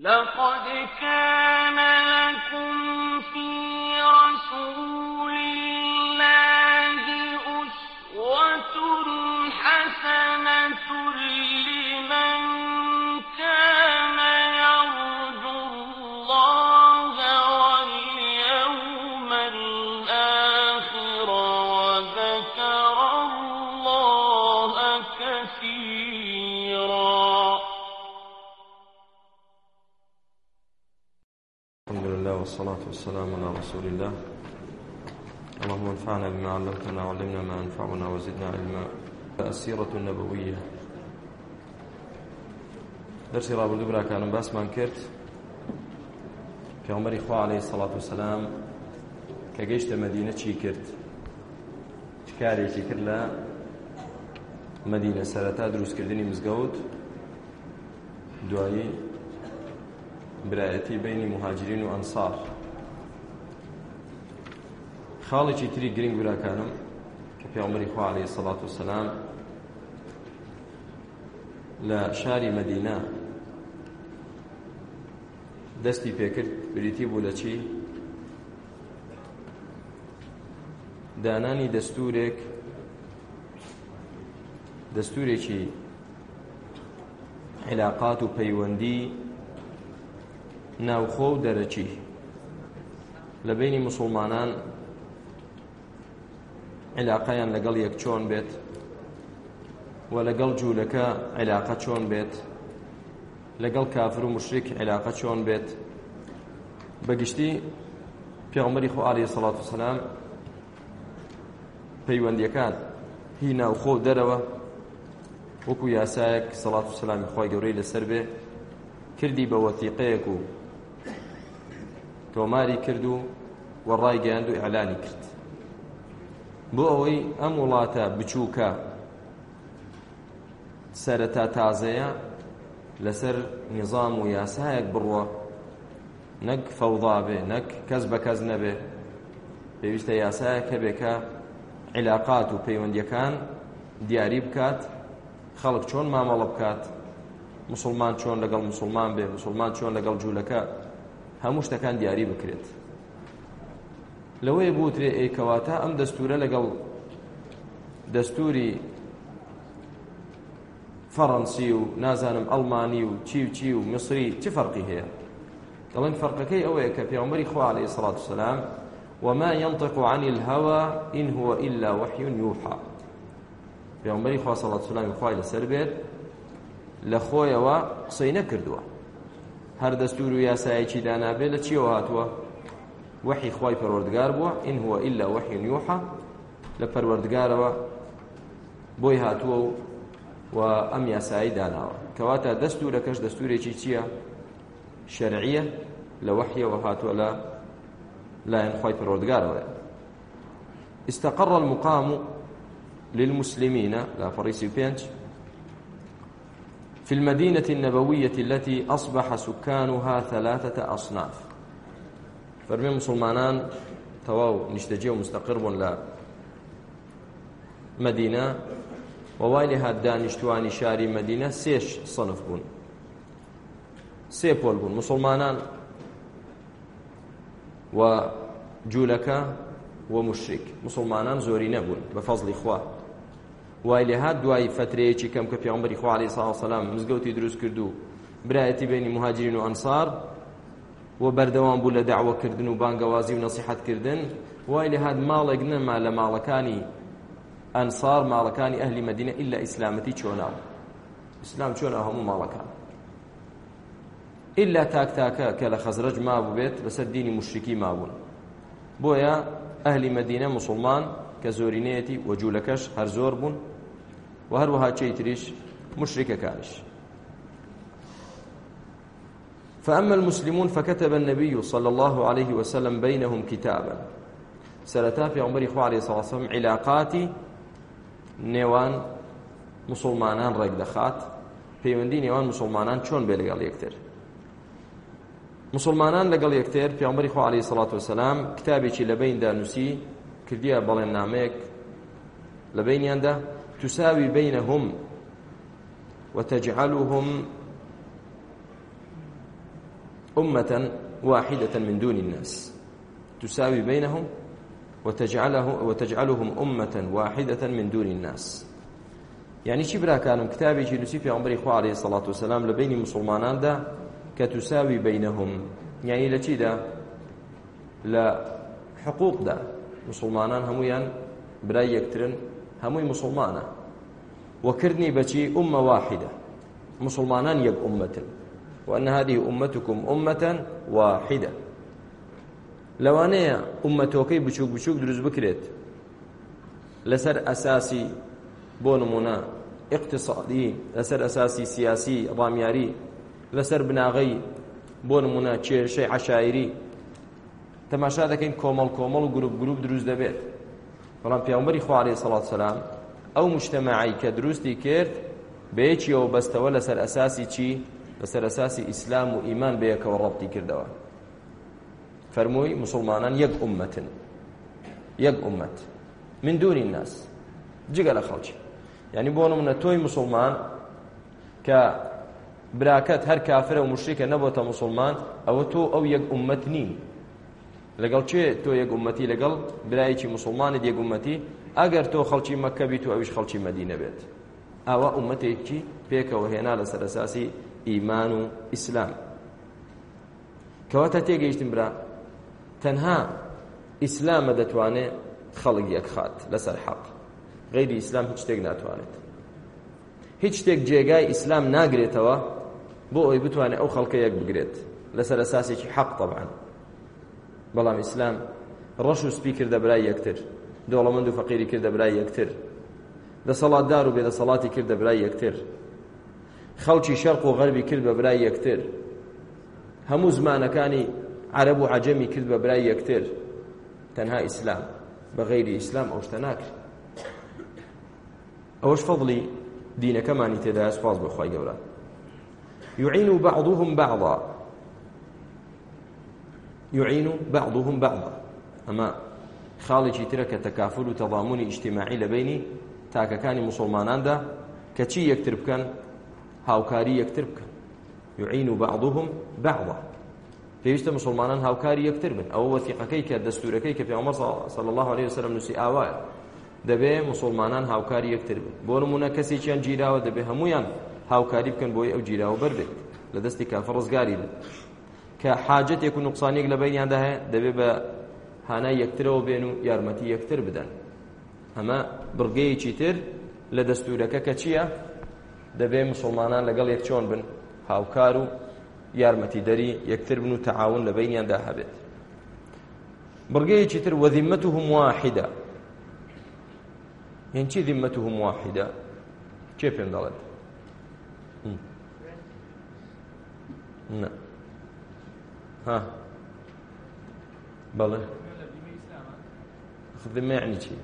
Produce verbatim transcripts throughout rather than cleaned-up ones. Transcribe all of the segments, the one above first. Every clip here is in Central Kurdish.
لقد كان لكم في رسول الله أسوة حسنة لمن كان يرجو الله واليوم الآخر وذكر الله كثيرا. الحمد لله والصلاة والسلام على رسول الله. اللهم انفعنا بما علمتنا وعلمنا ما ينفعنا وزدنا علما. السيرة النبوية درسي رابط دبرا كان باس من كرت في عمر إخوة عليه الصلاة والسلام كجيشت مدينة شي كرت شكاري شي كرلا مدينة سرطة دروس كردني مزقود دوائي برایەتی بینی مهاجرین و ئەنسار. خاڵێکی تری گرنگ براکانم کە پێغەمبەری خوا عەلەیهی سەڵات وسەلام لە شاری مەدینە دەستی پێکرد بریتی بوو لە چی؟ دانانی دەستورێک دەستورێکی علاقات و پەیوەندی ناوخۆ و دەرەچی لە بینی موسڵمانان علاقەیان لەگەڵ یەک چۆن بێت و لەگەڵ جوولەکە علاقە چۆن بێت، لەگەڵ کافر و مشریک علاقە چۆن بێت. بەگشتی پێغەمبەری خوا عەلەیهی سەڵات وسەلام پەیوەندیەکان هی ناوخۆ و دەرەوە وەکو یاسایەک سەڵات وسەلامی خوای گەورەی لەسەر بێ کردی بە وەثیقەیەک و تۆماری کرد و وەڕای گەیاند و ئیعلانی کرد بۆ ئەوەی ئەم وڵاتە بچووکە سەرەتا تازەیە لەسەر نیزام و یاسایەک بڕوە، نەک فەوضا بێ، نەک کەس بە کەس نەبێ. پێویستە یاسایەک هەبێ کە علاقات و پەیوەندیەکان دیاری بکات، خەڵک چۆن مامەڵە بکات، مسلمان چۆن لەگەڵ مسلمان بێ، مسلمان چۆن لەگەڵ جوولەکە، هەموو شتەکان دیاری بکرێت. لەوەیە بوترێ ئەی کەواتە ئەم دەستورە لەگەڵ دەستوری فەڕەنسی و نازانم ئەڵمانی و چی و چی و میسری چی فەرقی هەیە؟ دەڵێن فەرقەکەی ئەوەیە کە پێغەمبەری خوا عەلەیهی سەڵات وسەلام وما ينطق عن الهوى إن هو إلا وحي يوحى. پێغەمبەری خوا سەڵات وسەلامی خوای لەسەر بێت لە خۆیەوە قسەی نەکردووە، هەر دەستور و یاسایەکی دانابێت لە چیەوە هاتووە؟ وحی خوای پەروەردگار بووە. إن هو إلا وحي يوحى، لە پەروەردگارەوە بۆی هاتووە و ئەم یاسایی داناوە. کەواتە دەستورەکەش دەستورێکی چییە؟ شەرعیە، لە وحیەوە هاتووە لە لایەن خوای پەروەردگارەوە. استقر المقام للمسلمين لا فريسي بينج في المدينة النبوية التي أصبح سكانها ثلاثة أصناف. فرمي مسلمانان تواو نشتجي ومستقر لا مدينة ووالها دانشتواني شاري مدينة سيش صنف بون، سيبول بون مسلمانان وجولكا ومشرك. مسلمانان زوري نبون بفضل إخوة وای لێ هات دوای فترەیەکی کەم کە پێغەمبەری خوا عەلەیهی سەڵات وسەلام مزگەوتی دروست کرد و برایەتی بینی مهاجرین و ئەنسار و بەردەوام بوو لە داعوەکردن و بانگەوازی و نەسیحەتکردن. وای لێ هات ماڵێک نەما لە ماڵەکانی ئەنسار، ماڵەکانی ئەهلی مەدینە ئیلا ئیسلامەتی چۆناوە، ئیسلام چۆناوە هەموو ماڵەکان، ئیلا تاک تاکە کە لە خەزرەج مابوو بێت بەسەر دینی مشریکی مابوون. بۆیە ئەهلی مەدینە مسلمان کە زۆرینەیەتی و جوولەکەش هەر زۆر بوون و هەروەها چەی تریش مشركەکانش. فأما المسلمون فكتب النبي صلى الله عليه وسلم بينهم كتابا. سرتا پێغەمبەری خوا عەلەیهی سەڵات وسەلام علاقاتی نێوان مسلمانان ڕێک دەخات، پەیوەندی نێوان مسلمانان چۆن بێ لەگەڵ یەکتر. مسلمانان لەگەڵ یەکتر پێغەمبەری خوا عەلەیهی سەڵات وسەلام کتابێکی لە بیندا نووسی، کردیە بەڵێننامەیەک لە بینیاندا تساوي بينهم وتجعلهم أمة واحدة من دون الناس تساوي بينهم وتجعله وتجعلهم أمة واحدة من دون الناس. يعني چی براکانم کتابێکی نووسی پێغەمبەری خوا عەلەیهی سەڵات وسەلام لە بینی مسلماناندا کە تساوی بینهم، یعنی لە چیدا؟ لە حقوقدا. مسلمانان هەمویان برای یەکترن، هەمووی مسلمانە، وەکردنی بەچی ئومە واحدة، مسلمانان یەک ئومەتن، وأن هذه أمتكم أمة واحدة. لەوانەیە ئومەتۆکەی بچووک بچووک دروست بکرێت لەسەر ئەساسی بۆ نمونە اقتصادی، لەسەر ئەساسی سیاسی ڕامیاری، لەسەر بناغەی بۆ نمونە کێشەی عەشایری، تەماشا دەکەین کۆمەڵ کۆمەڵ و گروپ گروپ دروست دەبێت. بەڵام پێغەمبەری خوا عەلەیهی سەڵات وسەلام ئەو مجتەمەعی کە دروستی کرد بەیەکیەوە بەستەوە لەسەر ئەساسی چی؟ لەسەر ئەساسی ئیسلام و ئیمان بەیەکەوە ڕەبتی کردەوە. فەرمووی مسلمانان یەک ئومەتن، یەک ئومەت من دونی الناس، جگە لە خەڵکی. یعنی بۆ نمونە تۆی مسلمان کە براکەت هەر کافرە و موشریکە نەبۆتە مسلمان، ئەوە تۆ ئەو یەک ئومەت نین. لەگەڵ چێ تۆ یەک ئومەتی؟ لەگەڵ برایەکی مسلمانت یەک ئومەتی. ئەگەر تۆ خەڵکی مەککە بیت و ئەویش خەڵکی مەدینە بێت، ئاوا ئومەتێکی پێکەوە هێنا لەسەر ئەساسی ئیمان و ئیسلام. کەواتە تێگەیشتن برا تەنها ئیسلامە دەتوانێت خەڵک یەک خات لەسەر حەق، غەیری ئیسلام هیچ شتێک ناتوانێت. هیچ شتێک جێگای ئیسلام ناگرێتەوە بۆ ئەوی بتوانێت ئەو خەڵکە یەک بگرێت لەسەر ئەساسێکی حەق. طبعاً بەڵام ئیسلام ڕەش و سپی کردە برای یەکتر، دەوڵەمەند و فەقیری کردە برای یەکتر، دەسەڵاتدار و بێدەسەڵاتی کردە برای یەکتر، خەڵکی شەرق و غەربی کرد بە برای یەکتر، هەموو زمانەکانی عەرەب و عەجەمی کرد بە برای یەکتر. تەنها ئیسلام، بە غەیری ئیسلام ئەو شتە ناکرد. ئەوەش فەضلی دینەکەمانی تێدایە، سوپاس بۆ خوای گەورە. يعين بعضهم بعضا، يعين بعضهم بعضا. ئەمە خاڵێکی ترە کە تەکافل و تەضامنی ئیجتیماعی لە بینی تاکەکانی مسلماناندا کە چی یەکتر بکەن؟ هاوکاری یەکتر بکەن. يعين بعضهم بعضا، پێویستە مسلمانان هاوکاری یەکتر بن. ئەوە وەثیقەکەی کە دەستورەکەی کە پێغەمبەر صلی الله علیه وسلم نووسی ئاوایە، دەبێ مسلمانان هاوکاری یەکتر بن. بۆ نمونە کەسێکیان گیراوە دەبێ هەمویان هاوکاری بکەن بۆی ئەو گیراوە بەربێت، لە دەستی کافر ڕزگاری بن. کە حاجەتێک و نوقسانێک لە بینیاندا هەیە دەبێ بە هانای یەکترەوە بێن و یارمەتی یەکتر بدەن. ئەمە بڕگەیەکی تر لە دەستورەکە کە چییە؟ دەبێ مسلمانان لەگەڵ یەک چۆن بن؟ هاوکار و یارمەتی دەری یەکتر بن و تەعاون لە بینیاندا هەبێت. بڕگەیەکی تر وەذیمەتهم واحدە. هێن چی ذیمەتهم واحدە؟ کێ پێم دەڵێت؟ نه ها بەڵێ ذمە یعنی چی؟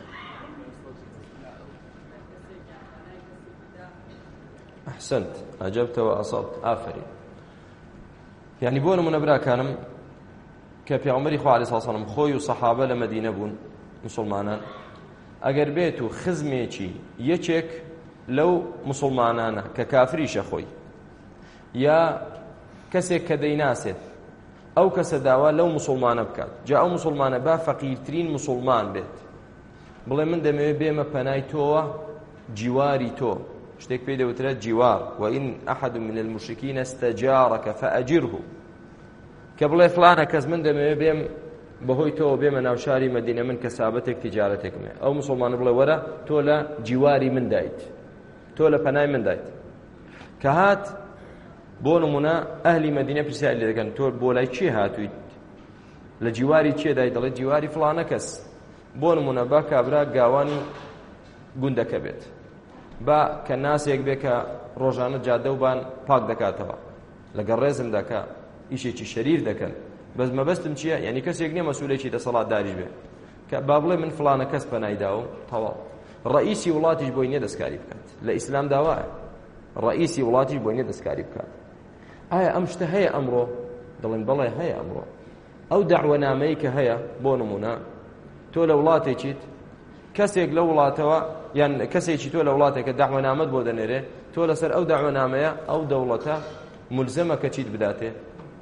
أحسنت، أجبت وأصبت، آفرين. يعني بۆ نمونە براکانم کە پێغەمبەری خوا عەلەیهی سەڵات وسەلام خۆی و سەحابە لە مەدینە بوون مسلمانان، ئەگەر بێت و خزمێکی یەکێک لەو مسلمانانە کە کافریشە خۆی یا کەسێک کە دەیناسێت ئەو کەسە داوا لەو مسلمانە بکات، جا ئەو مسلمانە با فەقیرترین مسلمان بێت، بڵێ من دەمەوێت بێمە پەنای تۆوە، جیواری تۆ، شتێک پێی دەوترێت جیوار، وئین ئەحەد من المشرکین استەجارەکە فەئەجیرهو، کە بڵێ فڵانە کەس من دەمەوێت بێم بەهۆی تۆ بێمە ناو شاری مەدینە من کەسابەتێک تیجارەتێکمێ، ئەو مسلمانە بڵێ وەرە تۆ لە جیواری من دایت، تۆ لە پەنای من دایت. کە هات بۆ نمونە ئەهلی مەدینە پرسیاری لێ دەکەن تۆ بۆ لای چی هاتوویت؟ لە جیواری چێ دایت؟ دەڵێت جیواری فڵانە کەس. بۆ نمونە با کابرا گاوانی گوندەکە بێت، با کە ناسێک بێ کە ڕۆژانە جادە و بان پاک دەکاتەوە، لەگەڵ ڕێزم دەکا ئیشێکی شەریف دەکەن، بەس مەبەستم چییە؟ یعنی کەسێک نییە مەسوولێکی دەسەڵاتداریش بێ کە با بڵێ من فڵانە کەس پەنایداوم تەواو. ڕئیسی وڵاتیش بۆی نییە دەستکاری بکات، لە ئیسلام داوایە ڕئیسی وڵاتیش بۆی نییە دەستکاری بکات. ئایا ئەم شتە هەیە ئەمڕۆ؟ دەڵێن بەڵێ هەیە ئەمڕۆ. ئەو دەعوەنامەی کە هەیە بۆ نمونە تۆ لە وڵاتێکیت، کەسێک لە وڵاتەوە یان کەسێکی تۆ لە وڵاتێکە دەعوەنامەت بۆ دەنێرێ، تۆ لەسەر ئەو دەعوەنامەیە ئەو دەوڵەتە مولزەمە کە چیت بداتێ؟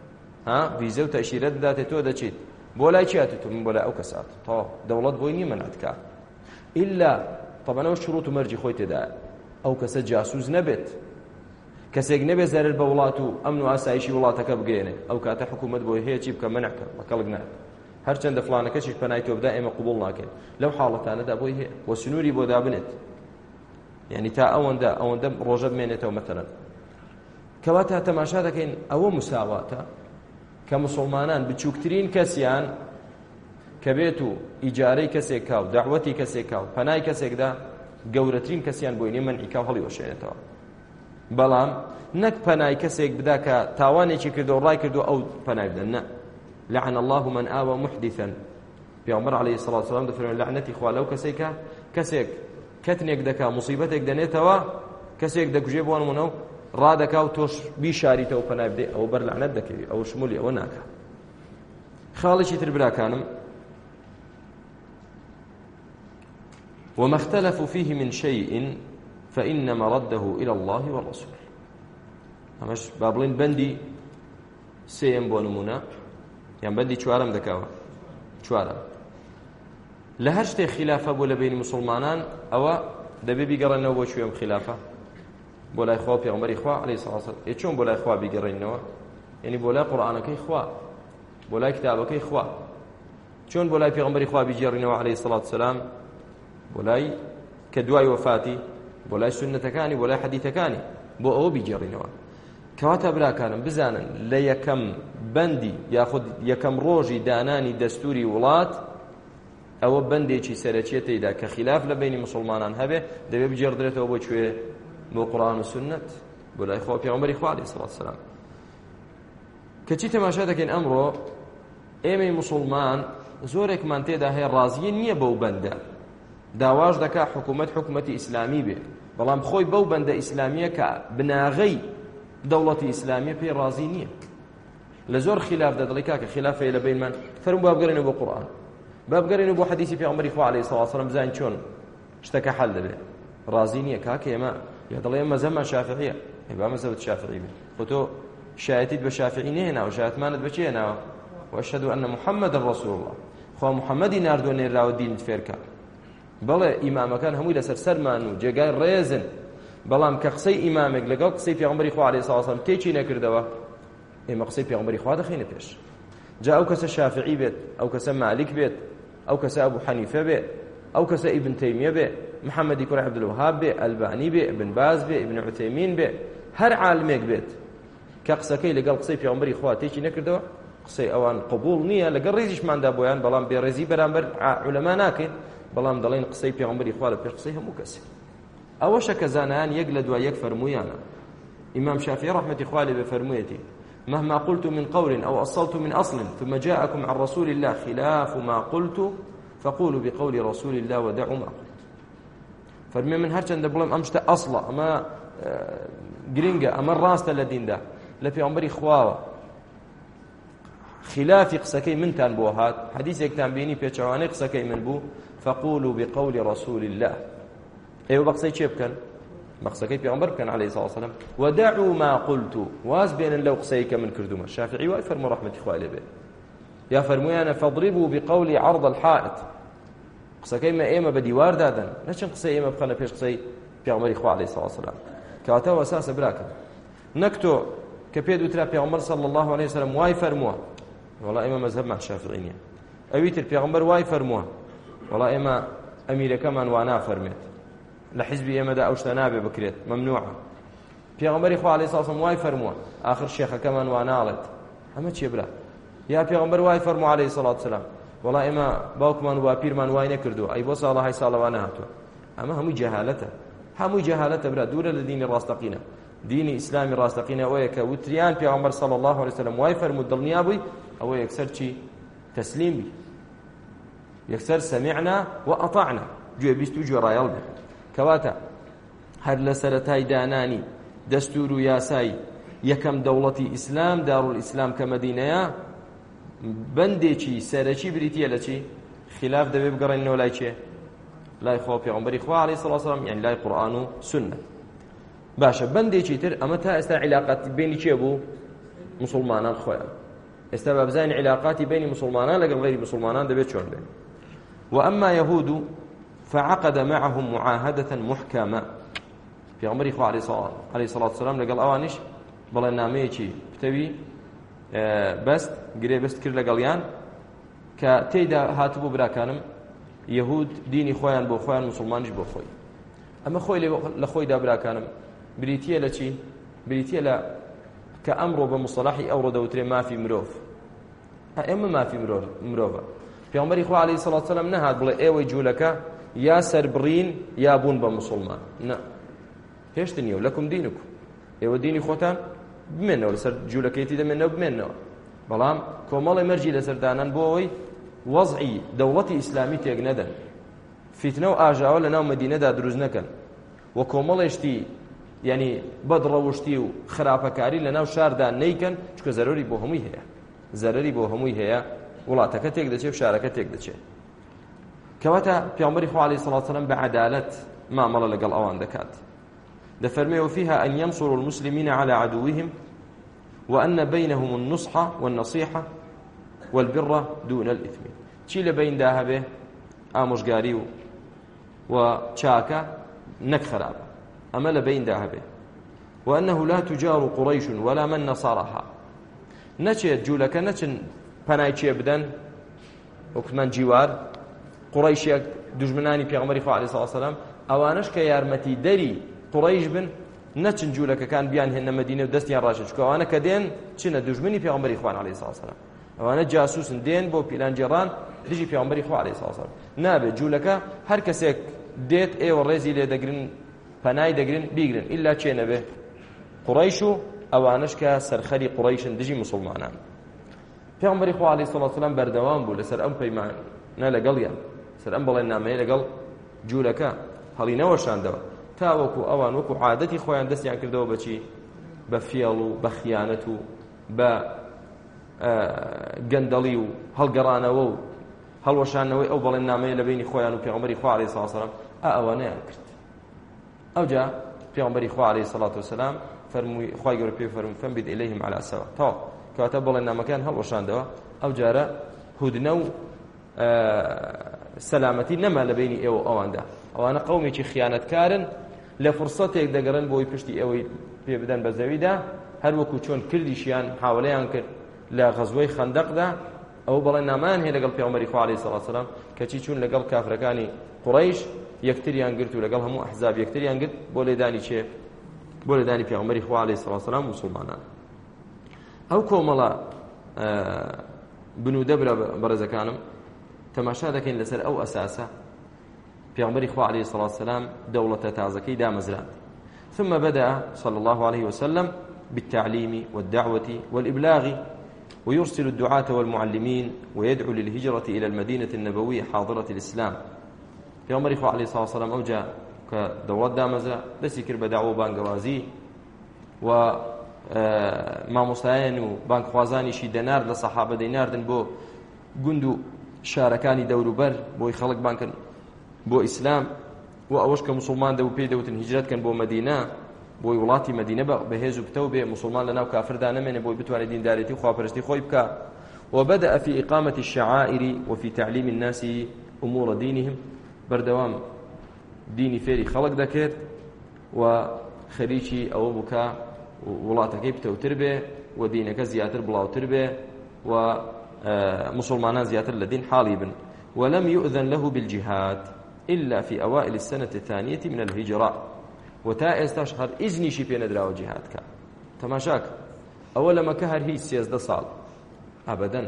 ها ویزە و تەشیرەت دەداتێت تۆ دەچیت بۆ لای چیاتێت تۆ من بۆ لای ئەو کەسات تەواو دەوڵەت بۆی نییە مەنعتکات ئیلا طبعا ئەوە شروط و مەرجی خۆی تێدایە ئەو کەسە جاسوس نەبێت کەسێک نەبێت زەرر بە وڵات و ئەمن و ئاسایشی وڵاتەکە بگەێنێ ئەو کاتە حکوومەت بۆی هەیە چی بکە مەنعکە بە کەڵک نایە هەرچەندە فڵانەکەشیش پەنای تۆ بدا ئێمە قبوڵ ناکەین لەو حاڵەتانەدا بۆی هەیە بۆ سنووری بۆ دابنێت یعنی تا ئەوەندە ئەوەندە ڕۆژە بمێنێتەوە مەتەلەن کەواتە تەماشا دەکەین ئەوە مساواتە کە مسلمانان بچووکترین کەسیان کە بێت و ئیجارەی کەسێک کا و دەعوەتی کەسێک کا و پەنای کەسێکدا گەورەترین کەسیان بۆی نیە مەنعیکا و هەڵی وەشێنێتەوە بەڵام نەک پەنای کەسێک بدا کە تاوانێکی کردو و ڕای کردو ئەو پەنای بدەن نە لعن الله من آوى محدثا پیامبر علیه الصلاة والسلام دەفەرمێت لعنەتی خوا لەو کەسێکە کەسێک کەتنێک دەکا مصیبەتێک دەنێتەوە کەسێک دەکوژێ بۆ نمونە و ڕادەکا و تۆش بیشاریتەوە پەنای بدەی ئەوە بەر لعنەت دەکەوی ئەوە شمولی ئەوە ناکە خاڵێکی تر براکانم وما اختلفوا فيه من شيء فإنما رده إلى الله والرسول همش بابلين بندي سيم بو نمونه يعني بندي چوارم دكاوه چوارم لهر شتي خلافه بو لبين مسلمانان او دبي بيقرنوا بو شويم خلافه بو لا اخوا پیغمبر اخوا عليه الصلاه والسلام يچون بو لا اخوا بيقرنوا يعني بو لا قرانك اخوا بو لا كتابك اخوا چون بو لا پیغمبر اخوا بيجرنوا عليه الصلاه والسلام بو لا كدواي وفاتي بو لا سنتكاني بو لا حديثكاني بو او بيجرنوا کەواتە براکانم بزانن لە یەکەم بەندی یاخود یەکەم ڕۆژی دانانی دەستوری وڵات ئەوە بەندێکی سەرەکیەتەیدا کە خلاف لە بینی مسلمانان هەبێ دەبێت بجێڕدرێتەوە بۆ کوێ بۆ قورئان و سنت بۆ لای خوا پێغەمبەری خوا عەلەیهی سەڵاتو وسەلام کەچی تەماشا دەکەین ئەمڕۆ ئێمەی مسلمان زۆرێکمان تێدا هەیە ڕازیە نییە بەو بەندە داواش دەکا حکوومەت حکوومەتی ئیسلامی بێ بەڵام خۆی بەو بەندە ئیسلامیە کە بناغەی دەوڵەتی ئیسلامی پێی ڕازی نییە لە زۆر خلاف دەدڵی کاکە خلافەیە لە بینمان فەرموو با بگەڕێنەوە بۆ قورئان با بگەڕێنەوە بۆ حەدیثی پێغەمبەری خوا عەلەیهی سەڵاتو وسەلام بزانین چۆن شتەکە حەل دەبێت ڕازی نییە کاکە ئێمە یا دەڵێ ئێمە مەزهەبمان شافعیە ئێ با مەزهەبت شافعی بێت خۆ تۆ شایەتیت بە شافعی نەهێناوە شایەتمانت بە چی هێناوە وەشهەدو ئەنە محەممەدن ڕەسوول الله خوا محەممەدی ناردووە نێراوە دینت فێرکە بەڵێ ئیمامەکان هەمووی لەسەر سەرمان و جێگای ڕێزن بەڵام کە قسەی ئیمامێک لەگەڵ قسەی پێغەمبەری خوا عەلەیهی سەڵاتو وسەلام تێکی نەکردەوە ئێمە قسەی پێغەمبەری خوا دەخینە پێش جا ئەو کەسە شافعی بێت ئەو کەسە مالک بێت ئەو کەسە ئەبوو حەنیفە بێت ئەو کەسە ئیبن تەیمیە بێ محەممەدی کوڕی عەبدولوهاب بێ ئەلبانی بێ ابن باز بێ ابن عوتەیمین بێ هەر عالمێک بێت کە قسەکەی لەگەڵ قسەی پێغەمبەری خوا تێکی نەکردەوە قسەی ئەوان قبوڵ نییە لەگەڵ ڕێزیشماندا بۆیان بەڵام بێڕێزی بەرامبەر عولەما ناکەین بەڵام دەڵێن قسەی پێغەمبەری خوا لە پێش قسەی هەموو کەسێک ئەوەشە کە زانایان یەک لە دوای یەک فەرموویانە ئیمام شافعی ڕەحمەتی خوا لێ بێ فەرموویەتی مهما قلت من قول أو أصلت من أصل ثم جاءكم عن رسول الله خلاف ما قلت فقولوا بقول رسول الله ودعوا ما قلت فەرمووی من هەرچەندە بڵێم ئەم شتە ئەسڵە ئەمە گرنگە ئەمە ڕاستە لە دیندا لە پێغەمبەری خواوە خلافی قسەکەی منتان بۆ هات حەدیثێکتان بینی پێچەوانەی قسەکەی من بوو فقولوا بقول رسول الله ئێوە بە قسەی چێ بکەن بە قسەکەی پێغەمبەر بکەن عەلەیهی سەڵاتو وسەلام ودعوا ما قلت واز بێنن لەو قسەی کە من کردومە شافعی وای فەرموو ڕەحمەتی خوا لێ بێ یا فەرموویانە فاضربوا بقول عرض الحائط قسەکەی مە ئێمە بە دیوار دادەن نەچەند قسەی ئێمە بخەنە پێش قسەی پێغەمبەری خوا عەلەیهی سەڵاتو وسەلام کەواتە ئەساسە براکەن نەک تۆ کە پێت وترا پێغەمبەر صلی الله علیه وسلم وای فەرمووە وەڵا ئێمە مەذهەبمان شافعی نییە ئەویتر پێغەمبەر وای فەرمووە وەڵا ئێمە ئەمیرەکەمان وا نافەرمێت لە حیزبی ئێمەدا ئەو شتە نابێ بکرێت مەمنوعە پێغەمبەری خوا عەلەیهی سەڵاتو وسەلام وای فەرمووە ئاخر شێخەکەمان وا ناڵێت ئەمە چییە برا یا پێغەمبەر وای فەرمووە عەلەیهی سەڵاتو وسەلام وەڵا ئێمە باوکمان و باپیرمان وای نەکردووە ئەی بۆ ساڵە های ساڵەوە نەهاتووە ئەمە هەمووی جەهالەتە هەمووی جەهالەتە برا دوورە لە دینی ڕاستەقینە دینی ئیسلامی ڕاستەقینە ئەوەیە کە وتریان پێغەمبەر صلی الله علیه وسلم وای فەرموو دڵنیا بووی ئەوە یەکسەر چی تەسلیم بی یەکسەر سەمیعنا وئەطەعنا گوێبیست و گوێڕایەڵ بێ کەواتە هەر لە سەرەتای دانانی دەستور و یاسای یەکەم دەوڵەتی ئیسلام دارولئیسلام کە مەدینەیە بەندێکی سەرەکی بریتیە لە چی خلاف دەبێ بگەڕێنەوە لای چێ لای خوا پێغەمبەری خوا عەلەیهی سەڵاتو وسەلام یعنی لای قورئان و سنە باشە بەندێکی تر ئەمە تا ئێستا عیلاقەت بینی چێ بوو مسلمانان خۆیان ئێستا با بزانین علاقاتی بینی مسلمانان لەگەڵ غیری مسلمانان دەبێت چۆن بێت. وأما يهود فعقد معهم معاهدة محكمة في عمر خو عليه الصلاة والسلام لقال أوانش بلا ناميكي بتوي بس قري بس كر لقاليان كتيدا هاتبو براكانم يهود ديني خويان بو خويان مسلمانش بو خوي أما خوي لخوي دا براكانم بريتيا لشي بريتيا لا كأمره بمصطلحي أو ردوتري ما في مروف أما ما في مروف مروفة في عمر خو عليه الصلاة والسلام نهاد بلا إيوي جولكا يا سربرين يا بون بمسلمان نا هێشتنیە لەکم دینکم ئێوە دینی خۆتان بمێنەوە لەسەر جوولەکەیەتی دەمێنەوە بمێنەوە بەڵام کۆمەڵی مەرجی لەسەردانان بۆ ئەوەی وەزعی دەوڵەتی ئیسلامی تێک نەدەن فیتنە و ئاژاوە لە ناو مەدینەدا دروست نەکەن و کۆمەڵێشتی یعنی بەدڕەوشتی و خراپەکاری لە ناو شاردا نەیکەن چکە زەرۆری بۆ هەمووی هەیە زەرەری بۆ هەمووی هەیە وڵاتەکە تێک دەچێت و شارەکە تێک دەچێت کەواتە پێغەمبەری خوا عەلەیهی سەڵاتو وسەلام بەعەدالەت مامەڵە لەگەڵ ئەوان دەکات دفرمي وفيها أن ينصروا المسلمين على عدوهم وأن بينهم النصح والنصيحة والبر دون الإثم تشيل بين داهبه آمش قاريو وشاكا نكخراب أمل بين داهبه وأنه لا تجار قريش ولا من نصرها نشيت جولك نشن بنايتشي بدن وكمان جوار قريش دجمناني في عمر عليه الصلاة والسلام أوانش كيارمتي دري قڕەیش بن نەچن جوولەکەکان بیان هێنە مەدینە و دەستیان ڕاشە چکە ئەوانە کە دێن چنە دوژمنی پێغەمبەری خوان عەلەیهی سەڵاتو وسەلام ئەوانە جاسوسن دێن بۆ پیلانجێڕان دژی پێغەمبەری خوا عەلەیهی سەڵاتو وسەلام نابێت جوولەکە هەر کەسێک دێت ئێوە ڕێزی لێ دەگرن پەنای دەگرن بیگرن ئیلا چێ نەبێ قڕەیش و ئەوانش کە سەرخەری قڕەیشن دژی مسلمانان پێغەمبەری خوا عەلەیهی سەڵاتو وسەلام بەردەوام بوو لەسەر ئەم پەیمانە لەگەڵیان سەر ئەم بەڵێننامەیە لەگەڵ جوولەکە هەڵی نەوەشاندەوە تاوەکو ئەوان وەکو عادەتی خۆیان دەستیان کردەوە بەچی بە فێڵ و بە خیانەت و بە گەندەڵی و هەڵگەڕانەوە و هەڵوەشانەوەی ئەو بەڵێننامەیە لە بینی خۆیان و پێغەمبەری خوا عەلەیهی سەڵاتو وسەلام ئا ئەوانەیان کرد ئەوجا پێغەمبەری خوا عەلەیهی سەڵاتو وسەلام فەرمووی خوای گەورە پێی فەرمووی فەنبید ئیلەیهیم عەلا سەوا تەواو کەواتە بەڵێننامەکان هەڵوەشاندەوە ئەوجارە هودنە و سەلامەتی نەما لە بینی ئێوە ئەواندا ئەوانە قەومێکی خیانەتکارن لە فرسەتێک دەگەڕن بۆی پشتی ئەوەی پێ بدەن بە زەویدا هەر وەکو چۆن کردیشیان حاوەلەیان کرد لە غەزوەی خەندەقدا ئەو بەڵێننامان هەیە لەگەڵ پێغەمبەری خوا عەلەیهی سەڵاتو وسەلام کەچی چوون لەگەڵ کافرەکانی قوڕەیش یەکتریان گرت و لەگەڵ هەموو ئەحزاب یەکتریان گرت بۆ لێدانی چێ بۆ لێدانی پێغەمبەری خوا عەلەیهی سەڵاتو وسەلام و مسلمانان ئەو کۆمەڵە بنوودە برا بەڕێزەکانم تەماشا دەکەین لەسەر ئەو ئەساسە پیامبری خوا علیه الصلاة والسلام دولة تازكي دامزران ثم بدأ صلى الله عليه وسلم بالتعليم والدعوة والإبلاغ ويرسل الدعاة والمعلمين ويدعو للهجرة إلى المدينة النبوية حاضرة الإسلام پیامبری خوا علیه الصلاة والسلام أوجا كدولة دامزة دسيكر بدعوة بانقوازي و مامۆستایان و بانکخوازانیشی دەنار لە سەحابە دەیناردن بۆ گوند و شارەکانی دەوروبەر بۆی خەڵک بانکن بۆ ئیسلام و ئەوەش کە مسلمان دەبوو پێی دەوتن هیجرەتکەن بۆ مەدینە بۆی وڵاتی مەدینە بەهێز و پتە و بێ مسلمان لەناو کافردا نەمێنێ بۆی بتوانێت دیندارێتی و خواپەرستی خۆی بکە وبدأ في إقامة الشعائر وفي تعليم الناس أمور دينهم بردوام ديني فيري خلق دكير وخريجي أو بكا وڵاتەکەی پتەوتر بێ و دینەکە زیاتر بڵاوتر بێ و مسلمانان زیاتر لە دین حاڵی بن ولم يؤذن له بالجهاد إلا في أوائل السنة الثانية من الهجرة وتا ئێستاش هەر ئیزنیشی پێ نەدراوە جیهادکە تەماشاک ئەوە لە مەکە هەر هیچ سێزدە ساڵ ئەبەدەن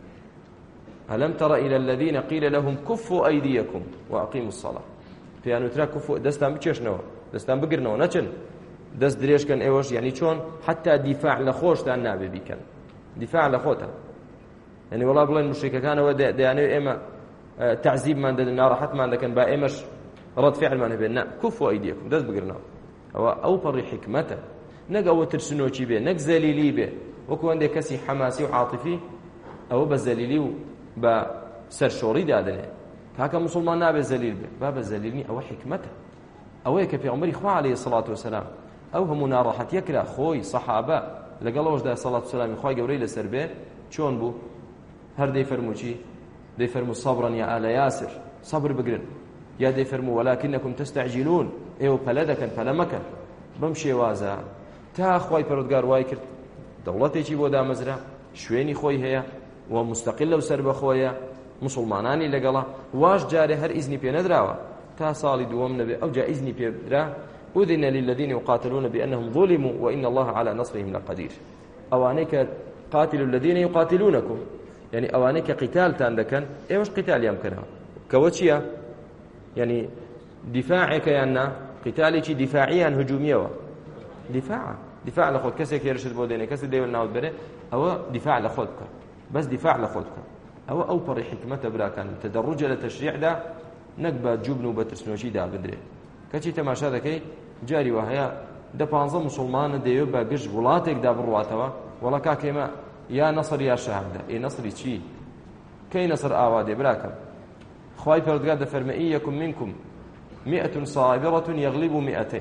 ألم تر إلى الذين قيل لهم كفوا أيديكم وأقيموا الصلاة پێیان وترا كفوا دەستان بچێشنەوە دەستان بگرنەوە نەچن دەست درێژکەن ئێوەش یعنی چۆن حتا دیفاع لە خۆشتان نابێ بیکەن دیفاع لە خۆتان یعنی وڵا بڵێن مشریکەکانەوە دەیانەوێت ئێمە تعزیبمان دەدەن ناڕەحەتمان دەکەن با ئێمەش ڕەد فعلمان هەبێت نا كفوا أيديكم دەست بگرنەوە ئەوە ئەو پەڕی حکمەتە نەک ئەوە ترسنۆکی بێ نەک زەلیلی بێ وەکو هەندێک کەسی حەماسی و عاطفی ئەوە بە زەلیلی و بە سەرشۆڕی دادنێ کاکە مسلمان نابێت زەلیل بێ با بە زەلیلی ئەوە حکمەتە ئەوەیە کە پێغەمبەری خوا عەلەیهی الصلاة والسلام ئەو هەموو ناڕەحەتیە کرا خۆی سەحابە لەگەڵەوەشدا سەڵات و سەلامی خوای گەورەی لەسەر بێ چۆن بوو هەر دەیفەرموو چی دەیفەرموو سەبرن یا ئالە یاسر سەبر بگرن یا دەیفەرموو وەلاکینەکم تەستەعجیلون ئێوە پەلە دەکەن پەلە مەکەن بەم شێوازە تا خوای پەروەردگار وای کرد دەوڵەتێکی بۆ دامەزرا شوێنی خۆی هەیە و مستەقیل لەو سەر بەخۆیە مسلمانانی لەگەڵا واش جارێ هەر ئیزنی پێ نەدراوە تا ساڵی دووەم نەبێ ئەو جا ئیزنی پێ بدرا أذن للذين يقاتلون بأنهم ظلموا وإن الله على نصرهم لقدير أوانيك قاتل الذين يقاتلونكم يعني أوانيك قتال تاندكن إيه مش قتال يمكنها كوتشيا يعني دفاعك يعني قتالك دفاعيا هجوميا دفاع دفاع لخود كسك يرشد بودينه كسر ديول ناود بره أو دفاع لخودك بس دفاع لخودك أو أو بري حكمته بلا كان تدرج للتشريع ده نقبة جبن وبترسنوشي ده بدري كشي تماشا ذكي جاري وهي ده بانزا مسلمان ديو باقش ولاتك ده برواتوا ولا كاكيما يا نصر يا شهادة اي نصري شي كي نصر آوادي براكم خواهي فردقاد فرمئيكم منكم مئة صابرة يغلب مئتين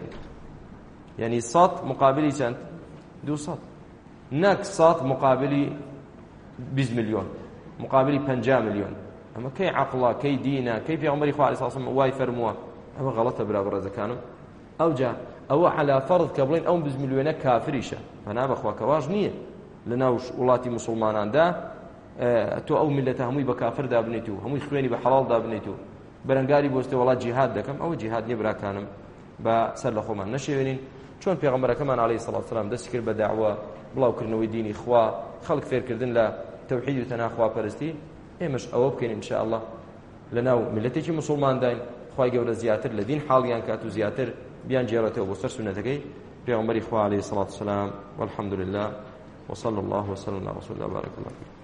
يعني صات مقابلي چند دو صات ناك صات مقابلي بيز مليون مقابلي پنجا مليون اما كي عقلا كي دينا كي في عمري خواه عليه الصلاة والسلام واي فرموا اما غلطة برابر زكانم او جا او على فرض كبلين او بز مليون كافريشة فانا بخوا كواج نية لناوش ولاتي مسلمانان دا اه تو او ملته هموي بكافر دا بنيتو هموي خويني بحلال دا بنيتو برنگاري بوسته ولا جهاد دكم او جهاد نبرا كانم با سر لخومان نشوينين چون پیغمبرکمان علیه الصلاة والسلام دست کرد به دعوه بلاو کردنەوەی دینی خوا خەڵک فێرکردن لە تەوحید و تەنها خواپەرستی ئێمەش ئەوە بکەین انشاء الله لەناو میلەتێکی مسلمان داین خوای گەورە زیاتر لە دین حاڵیان کات و زیاتر بیان جێڕێتەوە بۆ سەر سونەتەکەی پێغمبەری خوا علیه الصلاة والسلام والحمد لله وصلى الله وسلم على رسول الله بارك الله فيك